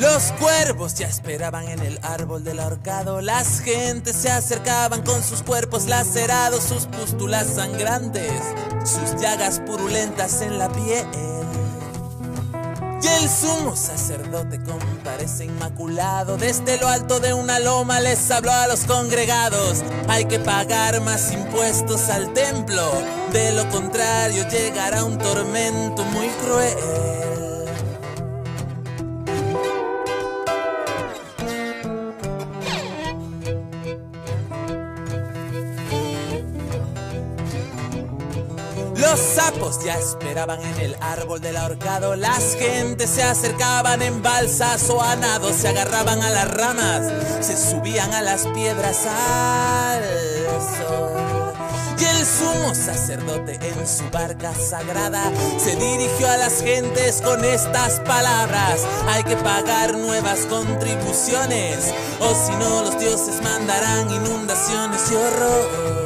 Los cuervos ya esperaban en el árbol del ahorcado. Las gentes se acercaban con sus cuerpos lacerados, sus pústulas sangrantes, sus llagas purulentas en la piel. Y el sumo sacerdote comparece inmaculado. Desde lo alto de una loma les habló a los congregados: hay que pagar más impuestos al templo, de lo contrario llegará un tormento muy cruel. Los sapos ya esperaban en el árbol del ahorcado. Las gentes se acercaban en balsas o a nado, se agarraban a las ramas, se subían a las piedras al sol. Y el sumo sacerdote en su barca sagrada se dirigió a las gentes con estas palabras: hay que pagar nuevas contribuciones, o si no los dioses mandarán inundaciones y horror.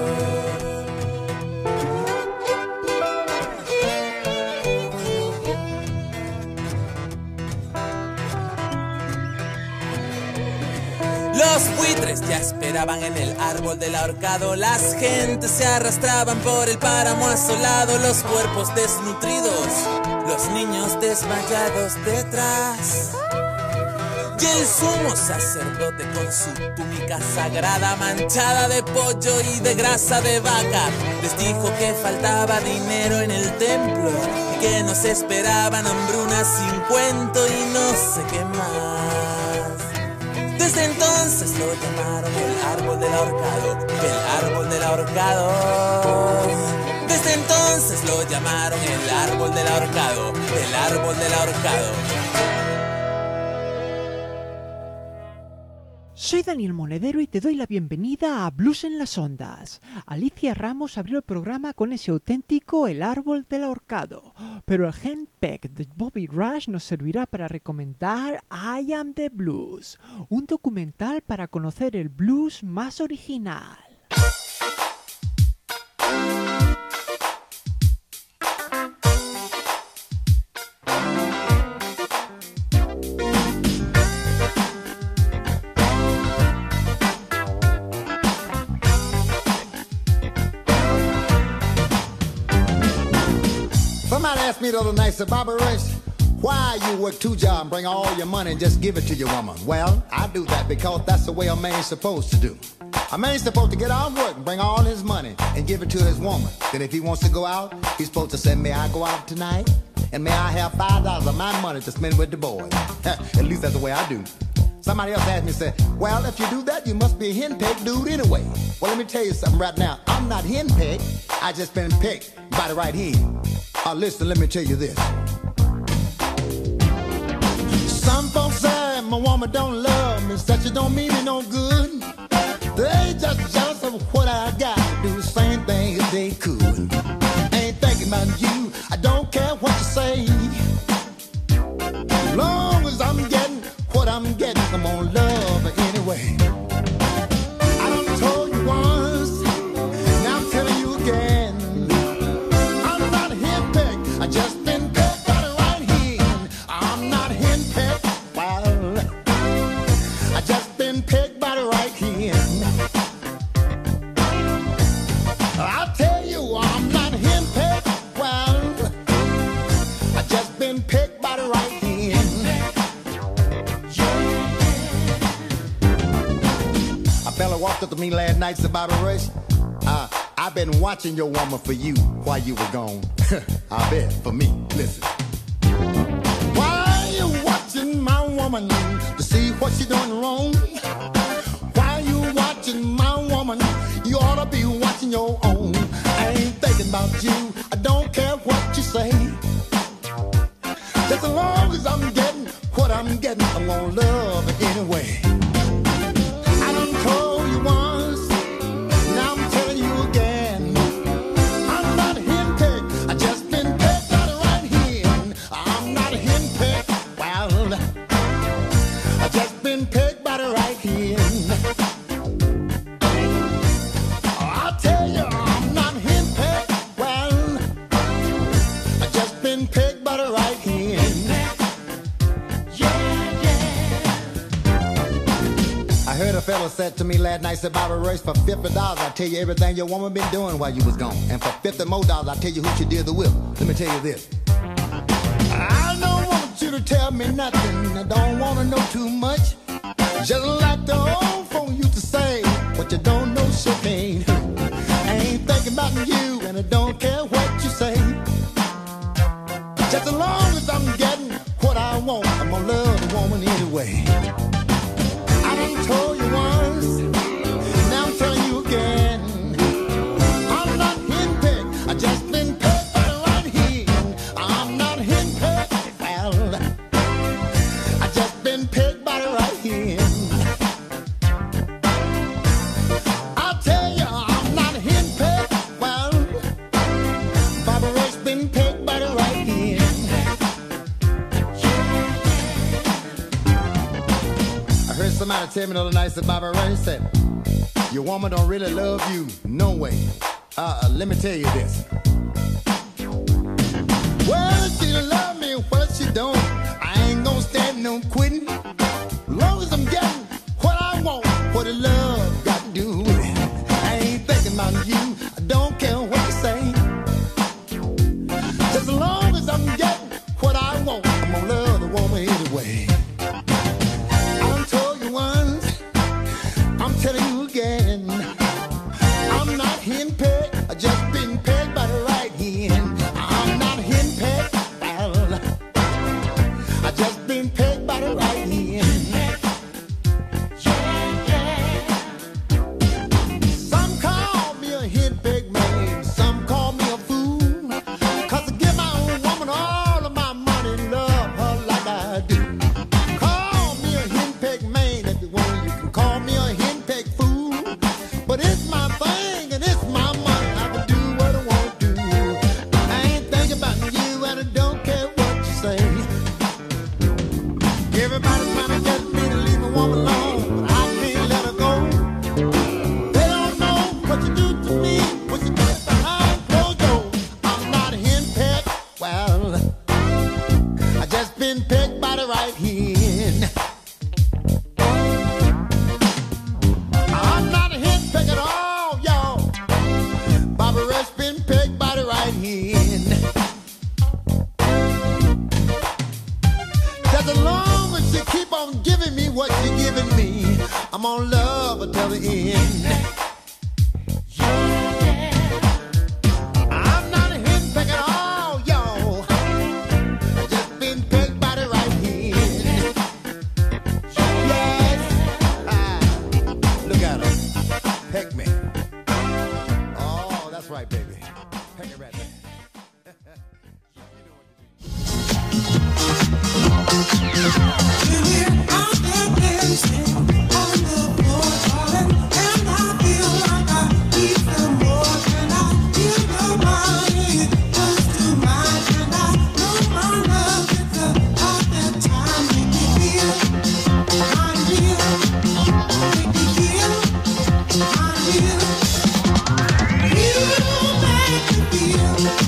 Los buitres ya esperaban en el árbol del ahorcado. Las gentes se arrastraban por el páramo asolado, los cuerpos desnutridos, los niños desmayados detrás. Y el sumo sacerdote con su túnica sagrada manchada de pollo y de grasa de vaca les dijo que faltaba dinero en el templo y que nos esperaban hambrunas sin cuento y no sé qué más. Desde entonces lo llamaron el árbol del ahorcado, el árbol del ahorcado. Desde entonces lo llamaron el árbol del ahorcado, el árbol del ahorcado. Soy Daniel Monedero y te doy la bienvenida a Blues en las Ondas. Alicia Ramos abrió el programa con ese auténtico El Árbol del Ahorcado, pero el handpick de Bobby Rush nos servirá para recomendar I Am the Blues, un documental para conocer el blues más original. Somebody asked me the other night, said, Bobby Rush, why you work two jobs and bring all your money and just give it to your woman? Well, I do that because that's the way a man's supposed to do. A man's supposed to get out of work and bring all his money and give it to his woman. Then if he wants to go out, he's supposed to say, may I go out tonight? And may I have $5 of my money to spend with the boys? At least that's the way I do. Somebody else asked me, said, well, if you do that, you must be a henpecked dude anyway. Well, let me tell you something right now. I'm not henpecked. I just been picked by the right hen. Listen, let me tell you this. Some folks say my woman don't love me, such it don't mean me no good. They just jealous of what I got to do the same thing if they could. Ain't thinking about you, I don't care what you say. As long as I'm getting what I'm getting, I'm gonna love her anyway. I done told you once, now I'm telling you again. I'm not henpecked, I just been picked by the right hand. I'm not henpecked, well, I just been picked by the right hand. I'll tell you, I'm not henpecked, well, I just been picked by the right hand. A fella walked up to me last night, said, Bobby Rush, I've been watching your woman for you while you were gone. I bet, for me, listen. Why you watching my woman to see what she doing wrong? Why you watching my woman? You ought to be watching your own. I ain't thinking about you, I don't care what you say. Just as long as I'm getting what I'm getting, I'm gonna love it anyway. I done told you once, now I'm telling you again. I'm not henpecked, I just been pecked by the right hand. I'm not henpecked, well, I just been pecked by the right hand. I'll tell you, I'm not henpecked, well, I just been pecked by the right hand. Yeah, yeah. fella said to me last night, said, Bobby Rush, for $50, I'll tell you everything your woman been doing while you was gone. And for $50 more, I'll tell you who she did the whip. Let me tell you this. I don't want you to tell me nothing. I don't want to know too much. Just like the old folk used to say, what you don't know, sure can't hurt. I ain't thinking about you, and I don't care what you say. Just as long as I'm getting what I want, I'm gonna love the woman anyway. I done told you once, now I'm telling you again. I'm not henpecked, I just been pecked by the right hand. I'm not henpecked, well, I just been pecked by the right hand. I tell you, I'm not henpecked, well, Bobby Rush been pecked by the right hand. I heard somebody tell me the other night that Bobby Rush said, your woman don't really love you, no way. Let me tell you this. Well, she love me, well, she don't. I ain't gonna stand no quitting. As long as I'm getting what I want, what the love got to do with it. I ain't thinking about you, I don't care what you say. Just as long as I'm getting what I want, I'm gonna love the woman anyway. I done told you once, I'm telling you again. I'm not henpecked, I just been pegged by the right hand. I'm not henpecked, well, I just been pegged by the right hand. Some call me a henpecked man, some call me a fool, 'cause I give my own woman all of my money, love her like I do. Call me a henpecked man if you want, you can call me a henpecked fool, but it's my thing and it's my money, I can do what I want to. I ain't thinking about you and I don't care what you say. Everybody's trying to get me to leave a woman alone, but I can't let her go. They don't know what you do to me, what you do behind closed doors. I'm not henpecked, well, I just been pecked by the right hand. I'm not henpecked at all, y'all. Bobby Rush been pecked by the right hand. Just as long as you keep on giving me what you're giving me, I'm gonna love her till the end. I'm not a henpecked at all, y'all. I just been pecked by the right hand. Yes, look at her, peck me. Oh, that's right, baby. Peck it right there. You make me feel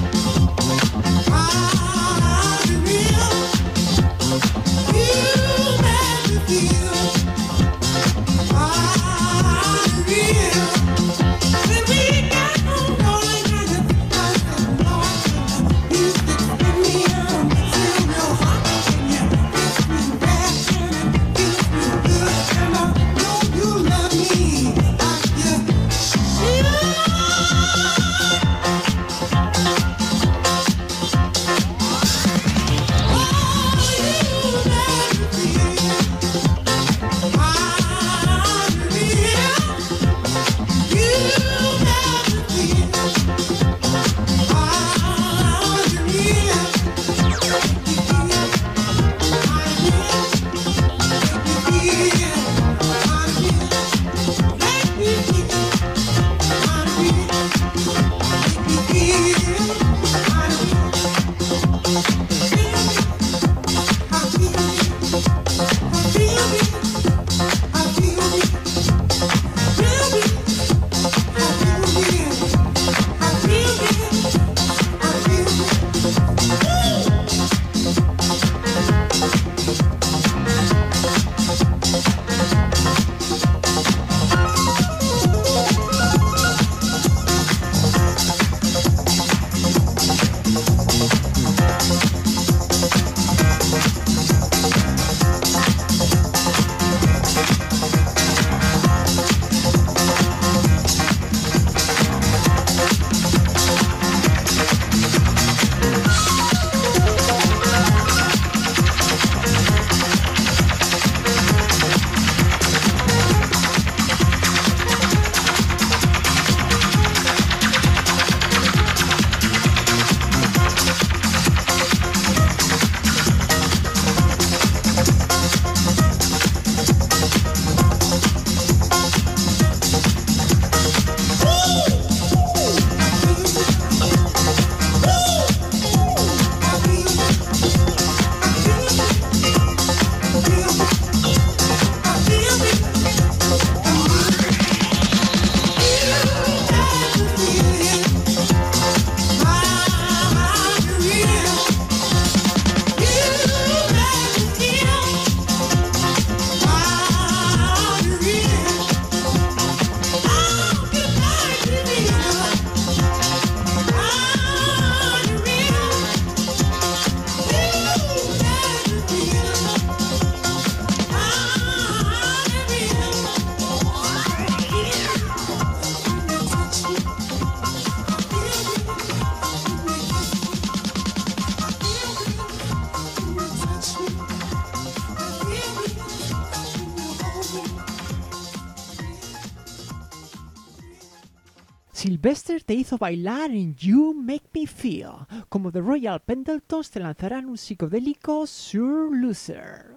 Sylvester te hizo bailar en You Make Me Feel. Como The Royal Pendletons te lanzarán un psicodélico Sure Loser.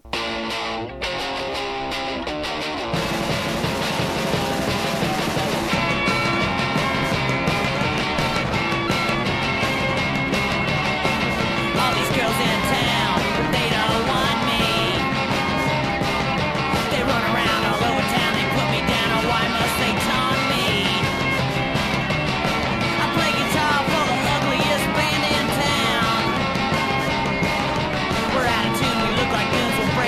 We're out of tune, we look like goons, we'll break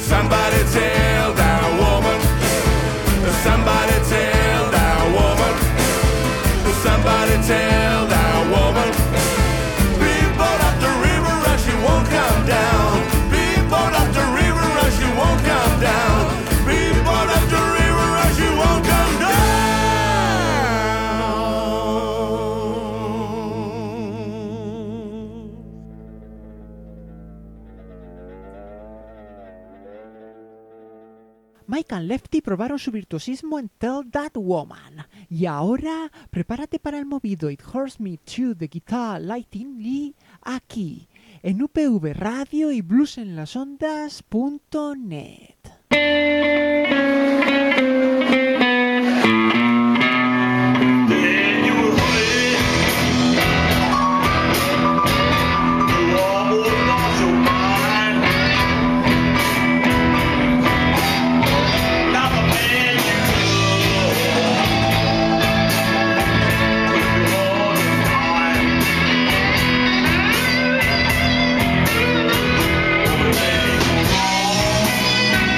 Somebody tell that woman. Somebody tell that woman. Somebody tell that woman. Be boat up the river and she won't come down. Be boat up the river and she won't come down. Be boat up the river and she won't come down. Mike and Lefty probaron su virtuosismo en Tell That Woman. Y ahora, prepárate para el movido It Hurts Me Too de Guitar Lighting Lee aquí, en UPV Radio y bluesenlasondas.net. Thank you.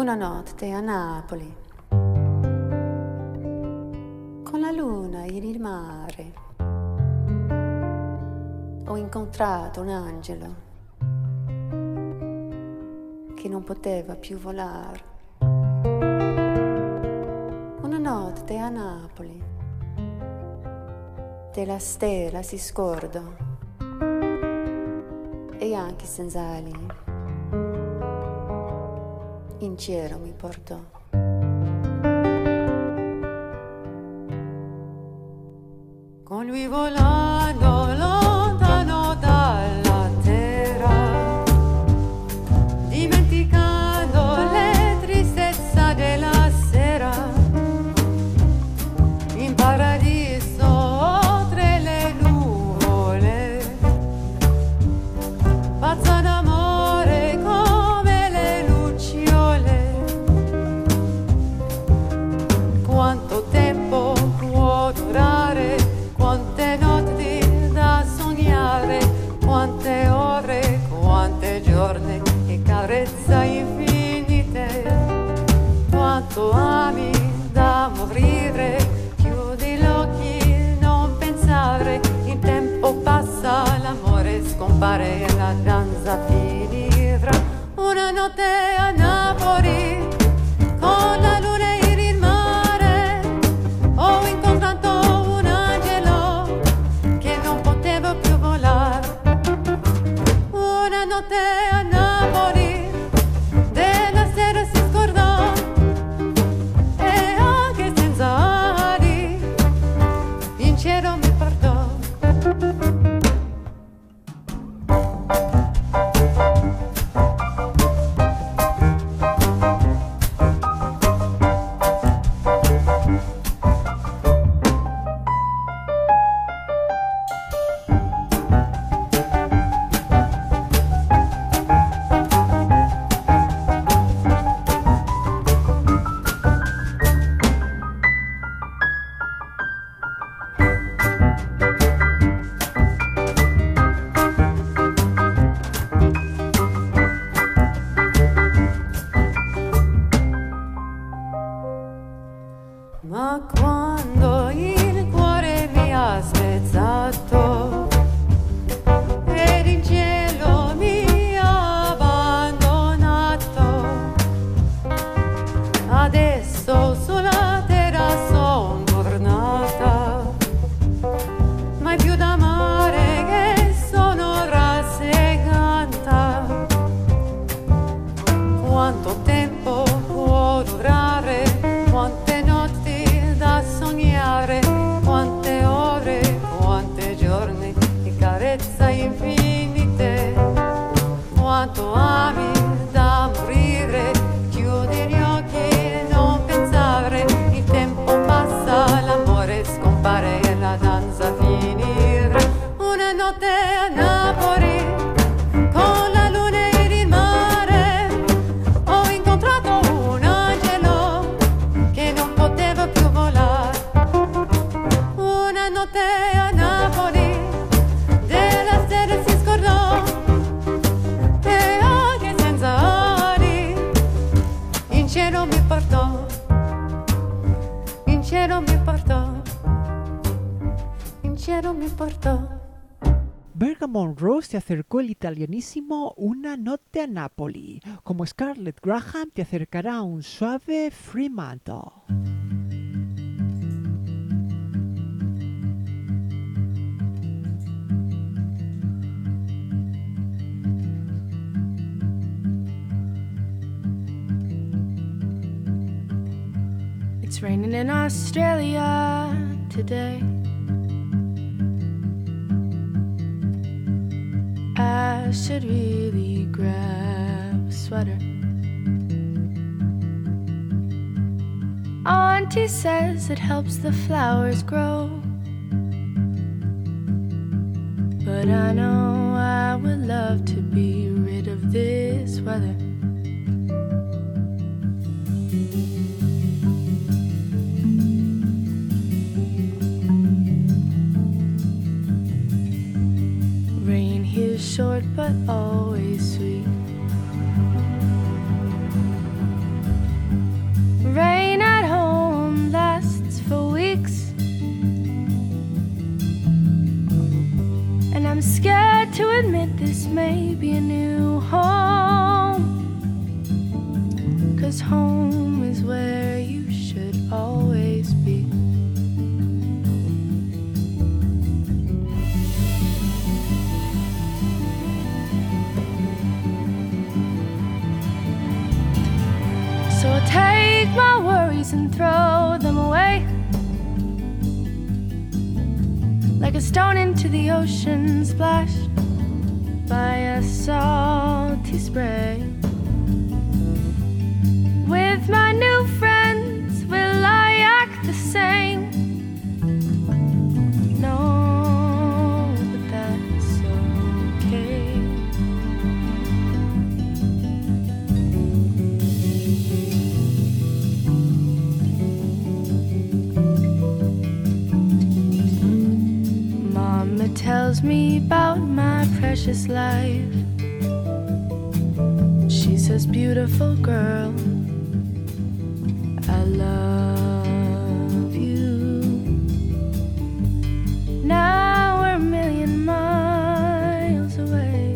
Una notte a Napoli, con la luna in il mare, ho incontrato un angelo che non poteva più volare. Una notte a Napoli, della stella si scordò e anche senza ali in cielo mi portò. Con lui volando lontano dalla terra, dimenticando le tristezze della sera, in paradiso oltre le nuvole, pazza d'amore come le lucciole. Quanto tempo può durare, quante notti da sognare, quante ore, quante giorni e carezza infinite. Quanto ami da morire, chiudi gli occhi, non pensare, il tempo passa, l'amore scompare e la danza finirà. Una notte a Napoli, con la luna in il mare, ho incontrato un angelo che non poteva più volare. Una notte a Napoli, della sera si scordò e anche senza ali in cielo mi portò. Ma quando il cuore mi ha spezzato ed in cielo mi ha abbandonato, adesso sulla terra son tornata, mai più da amare che sono rassegata. Quanto tempo può durare, quante notti da sognare, quante ore, quante giorni di carezza infinite. Quanto ami da morire, chiudi gli occhi, non pensare, il tempo passa, l'amore scompare e la danza finirà. Una notte a Napoli, con la luna in il mare, ho incontrato un angelo che non poteva più volare. Una notte a Napoli, della sera si scordò e anche senza ali in cielo mi portò, in cielo mi portò, in cielo mi portò. Bergamot Rose te acercó el italianísimo Una notte a Napoli, como Scarlett Graham te acercará un suave Fremantle. It's raining in Australia today. I should really grab a sweater. Auntie says it helps the flowers grow, but I know I would love to be rid of this weather. Rain here's short but always sweet. 'cause home is where you should always be. So I take my worries and throw them away, like a stone into the ocean splashed by a salty spray. With my new friends, will I act the same? No, but that's okay. Mama tells me about my precious life. She says, beautiful girl, I love you. Now we're a million miles away,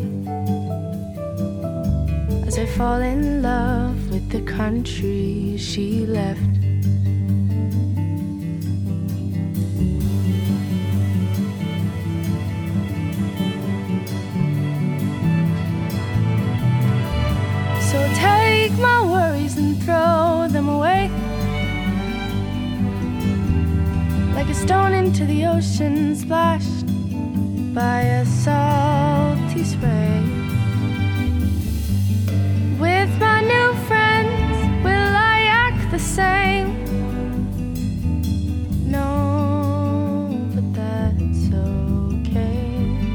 as I fall in love with the country she left. So take my worries and throw them away, like a stone into the ocean splashed by a salty spray. With my new friends, will I act the same? No, but that's okay.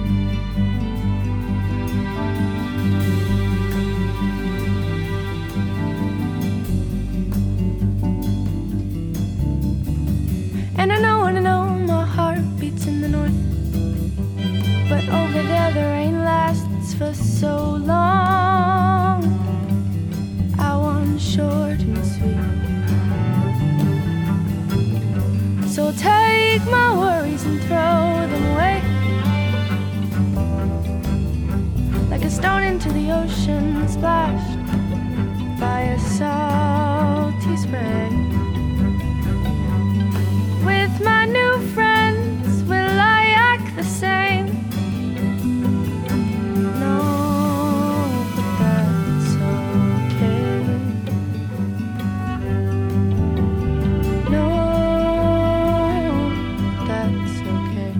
And I know my heart beats in the north, but over there the rain lasts for so long. I want short and sweet. So take my worries and throw them away, like a stone into the ocean splashed by a salty spray. With my new friends, will I act the same? No, but that's okay. No, that's okay.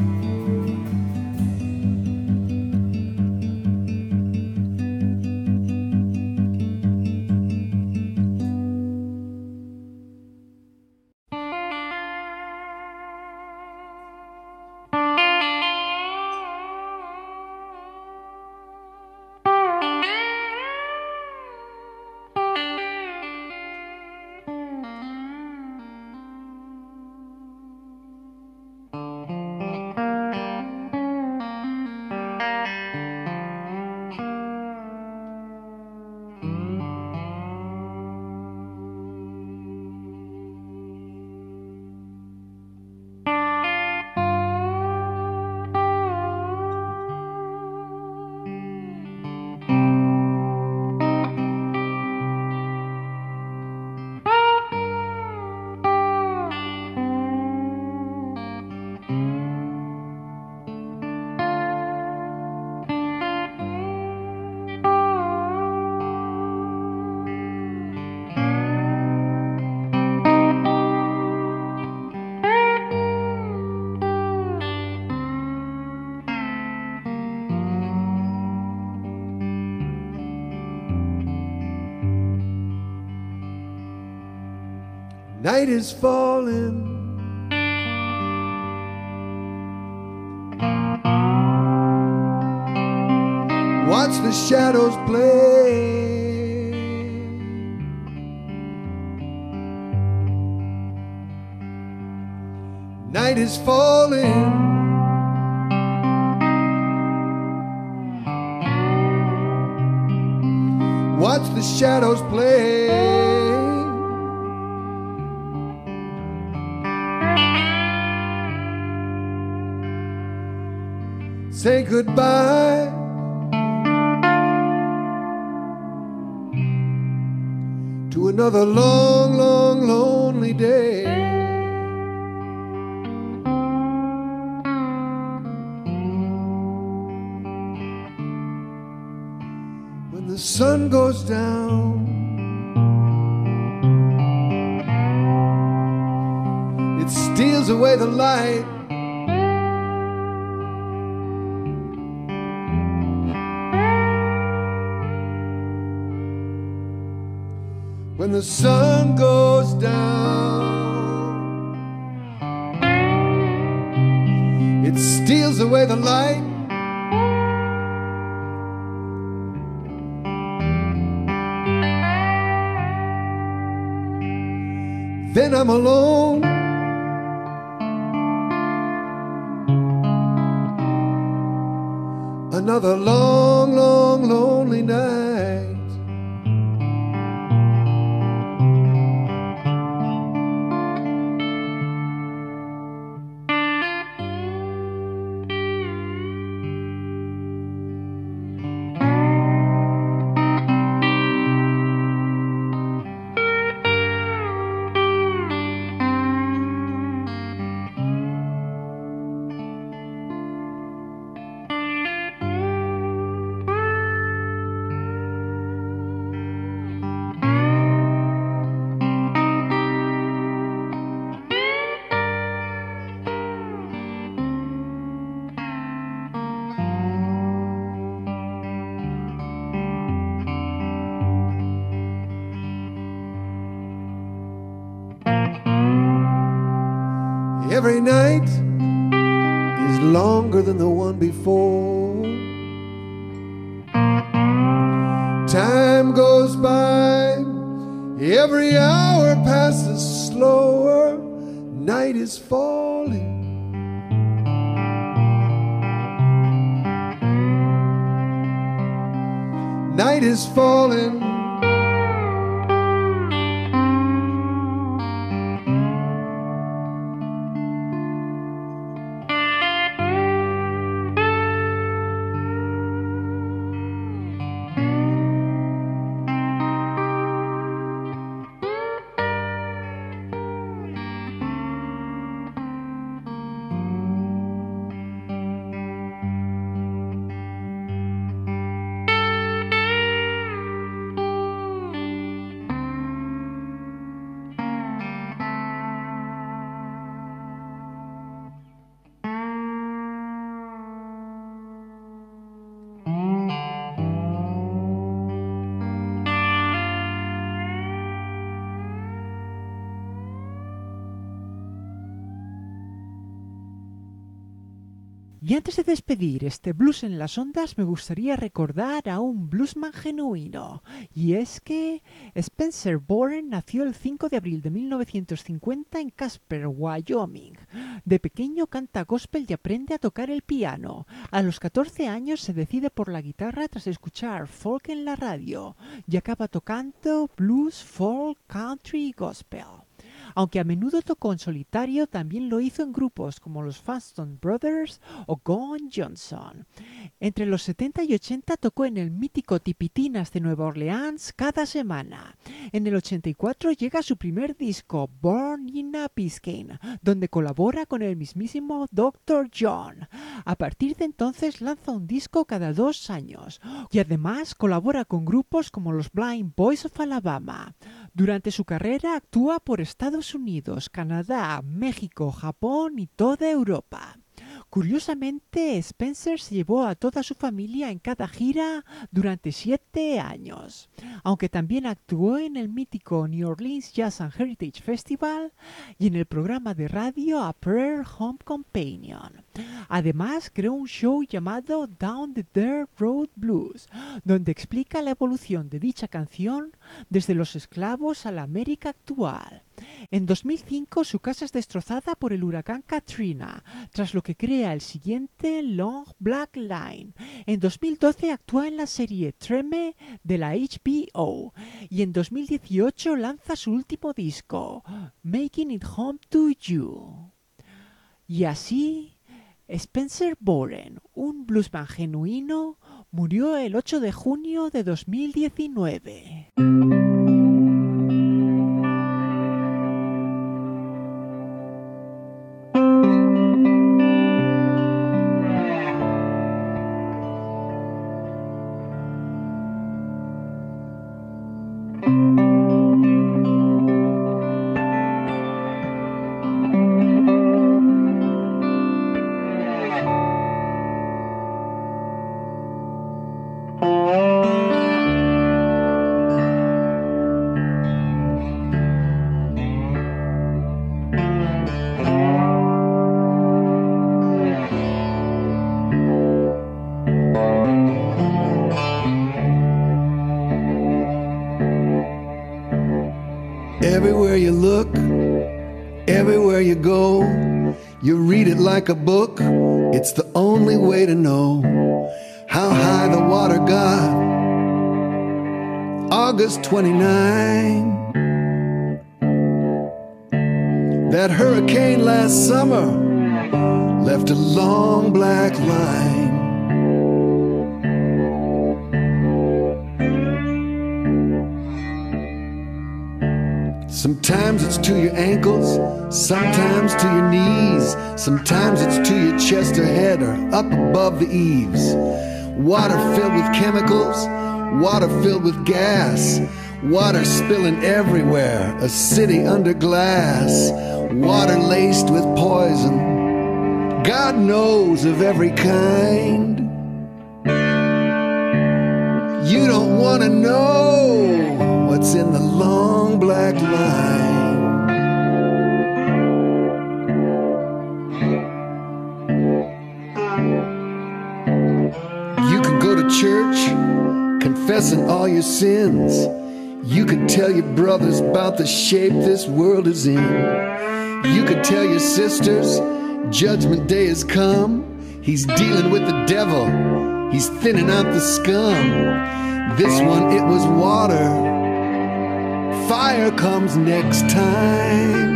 Night is falling, watch the shadows play. Night is falling, watch the shadows play. Say goodbye to to another long, long, lonely day. When the sun goes down, it steals away the light. When the sun goes down, it steals away the light. Then I'm alone. Another long, long, lonely night. Every night is longer than the one before. Time goes by, every hour passes slower. Night is falling. Night is falling. Y antes de despedir este Blues en las Ondas, me gustaría recordar a un bluesman genuino. Y es que Spencer Boren nació el 5 de abril de 1950 en Casper, Wyoming. De pequeño canta gospel y aprende a tocar el piano. A los 14 años se decide por la guitarra tras escuchar folk en la radio y acaba tocando blues, folk, country y gospel. Aunque a menudo tocó en solitario, también lo hizo en grupos como los Faston Brothers o Gone Johnson. Entre los 70 y 80 tocó en el mítico Tipitinas de Nueva Orleans cada semana. En el 84 llega su primer disco, Born in a Biscayne, donde colabora con el mismísimo Dr. John. A partir de entonces lanza un disco cada 2 años y además colabora con grupos como los Blind Boys of Alabama. Durante su carrera actúa por Estados Unidos, Canadá, México, Japón y toda Europa. Curiosamente, Spencer se llevó a toda su familia en cada gira durante 7 años, aunque también actuó en el mítico New Orleans Jazz and Heritage Festival y en el programa de radio A Prayer Home Companion. Además, creó un show llamado Down the Dirt Road Blues, donde explica la evolución de dicha canción desde los esclavos a la América actual. En 2005 su casa es destrozada por el huracán Katrina, tras lo que crea el siguiente Long Black Line. En 2012 actúa en la serie Treme de la HBO y en 2018 lanza su último disco, Making It Home to You. Y así, Spencer Boren, un bluesman genuino, murió el 8 de junio de 2019. Everywhere you look, everywhere you go, you read it like a book. It's the only way to know how high the water got. August 29. That hurricane last summer left a long black line. Sometimes it's to your ankles, sometimes to your knees, sometimes it's to your chest or head or up above the eaves. Water filled with chemicals, water filled with gas, water spilling everywhere, a city under glass, water laced with poison, God knows of every kind. You don't want to know what's in the long black line. You could go to church confessing all your sins. You could tell your brothers about the shape this world is in. You could tell your sisters Judgment Day has come. He's dealing with the devil, he's thinning out the scum. This one, it was water. Fire comes next time.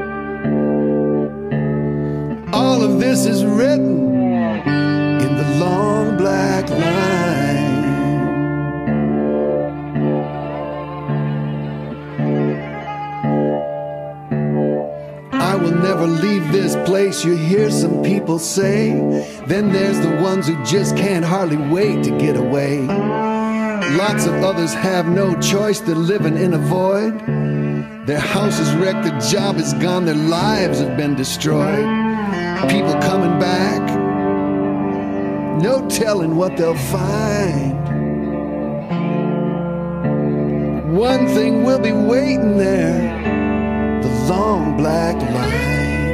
All of this is written in the long black line. I will never leave this place, you hear some people say. Then there's the ones who just can't hardly wait to get away. Lots of others have no choice, they're living in a void. Their house is wrecked, their job is gone, their lives have been destroyed. People coming back, no telling what they'll find. One thing will be waiting there, the long black line.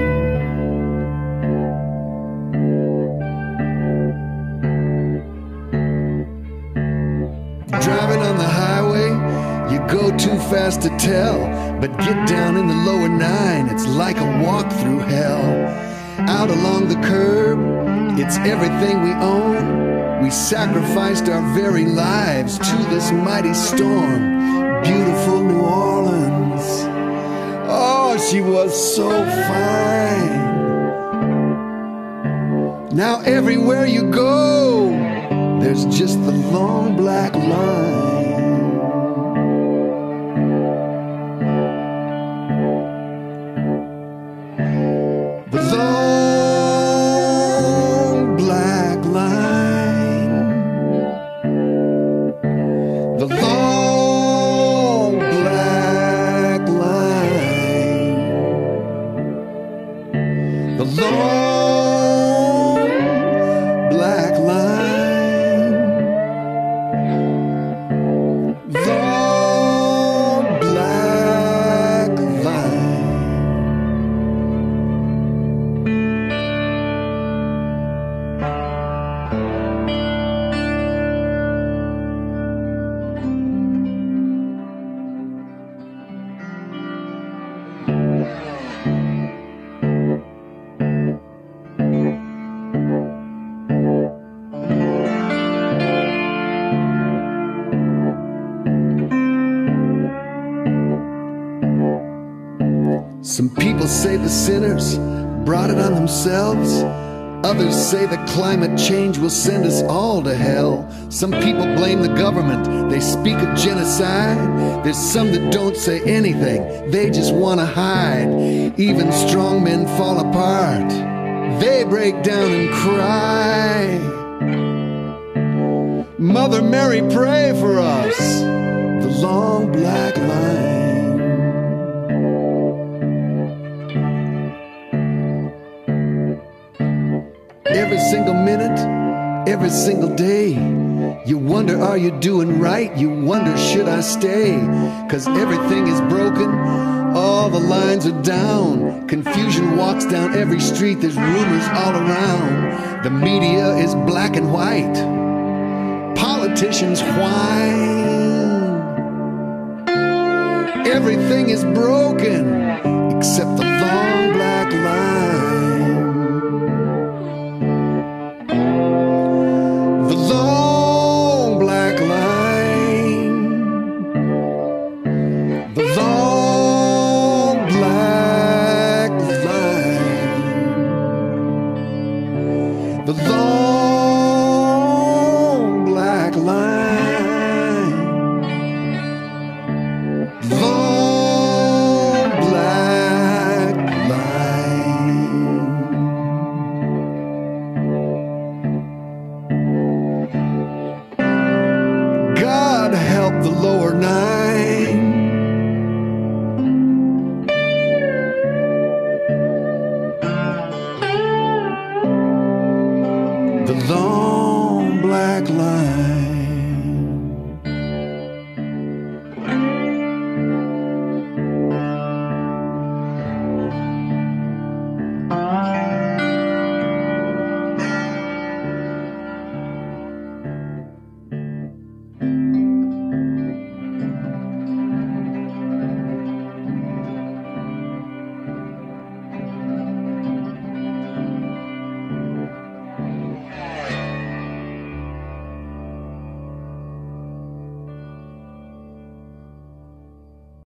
Driving on the highway, you go too fast to tell, but get down in the lower 9, it's like a walk through hell. Out along the curb, it's everything we own. We sacrificed our very lives to this mighty storm. Beautiful New Orleans, oh, she was so fine. Now everywhere you go, there's just the long black line. The long black line. The long black line. The long black line. Some people say the sinners brought it on themselves. Others say that climate change will send us all to hell. Some people blame the government, they speak of genocide. There's some that don't say anything, they just want to hide. Even strong men fall apart, they break down and cry. Mother Mary, pray for us, the long black line. Every single minute, every single day, you wonder, are you doing right? You wonder, should I stay? 'Cause everything is broken, all the lines are down. Confusion walks down every street, there's rumors all around. The media is black and white, politicians whine. Everything is broken except the long black line. The long black line. The long black line. The long black line. Long black line. God help the lower 9.